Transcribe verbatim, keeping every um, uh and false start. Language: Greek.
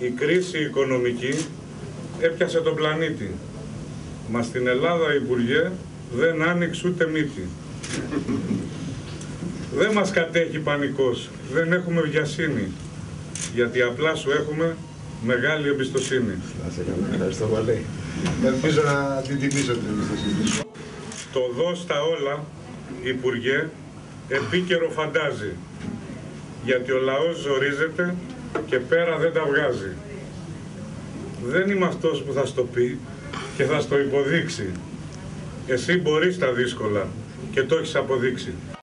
Η κρίση οικονομική έπιασε τον πλανήτη. Μα στην Ελλάδα, Υπουργέ, δεν άνοιξε ούτε μύτη. Δεν μας κατέχει πανικός, δεν έχουμε βιασύνη, γιατί απλά σου έχουμε μεγάλη εμπιστοσύνη. Ευχαριστώ πολύ. Ελπίζω να την τιμήσω την εμπιστοσύνη. Το δώσ' τα όλα, Υπουργέ, επίκαιρο φαντάζει, γιατί ο λαός ζορίζεται και πέρα δεν τα βγάζει. Δεν είμαι αυτός που θα στο πει και θα στο υποδείξει. Εσύ μπορείς τα δύσκολα και το έχεις αποδείξει.